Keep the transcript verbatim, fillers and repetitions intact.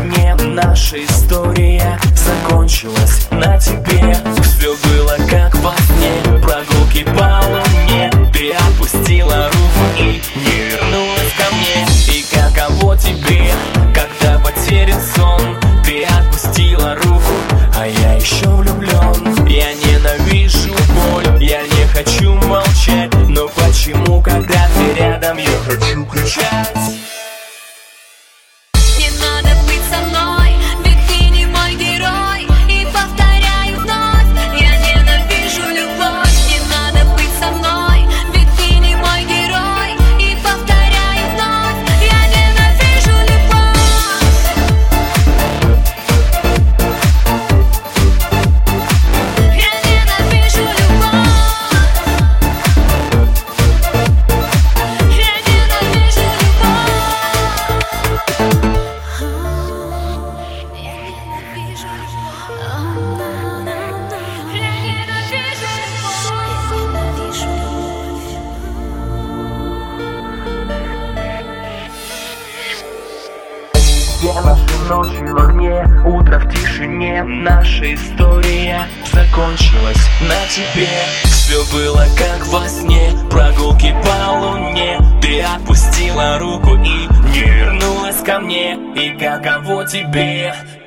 огне. Наша история закончилась на тебе. Все было как во сне, прогулки по луне. Ты опустила руку и не вернулась ко мне. И каково тебе, когда потерян сон? Ты отпустила руку, а я еще влюблен. Я ненавижу боль, я не хочу молчать. Но почему, когда ты рядом, я хочу кричать? Не надо быть со мной, ведь ты не мой герой. И повторяю вновь, я ненавижу любовь. Не надо быть со мной, ведь ты не мой герой. И повторяю вновь, я ненавижу любовь. Я ненавижу любовь. Я ненавижу любовь. Я ненавижу Две наши ночи в огне, утро в тишине. Наша история закончилась на тебе. Все было как во сне, прогулки по луне. Ты отпустила руку и не вернулась ко мне. И каково тебе,